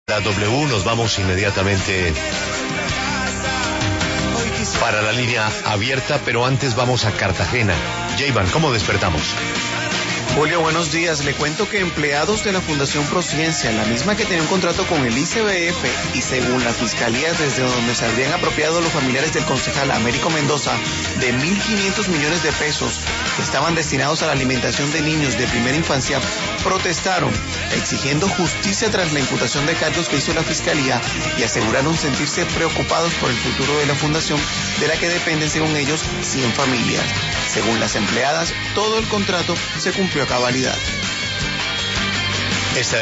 La W, nos vamos inmediatamente para la línea abierta, pero antes vamos a Cartagena. Jayvan, ¿cómo despertamos? Julio, buenos días. Le cuento que empleados de la Fundación Prociencia, la misma que tenía un contrato con el ICBF y según la Fiscalía desde donde se habrían apropiado los familiares del concejal Américo Mendoza de 1.500 millones de pesos que estaban destinados a la alimentación de niños de primera infancia, protestaron exigiendo justicia tras la imputación de cargos que hizo la Fiscalía y aseguraron sentirse preocupados por el futuro de la fundación, de la que dependen, según ellos, 100 familias. Según las empleadas, todo el contrato se cumplió a cabalidad.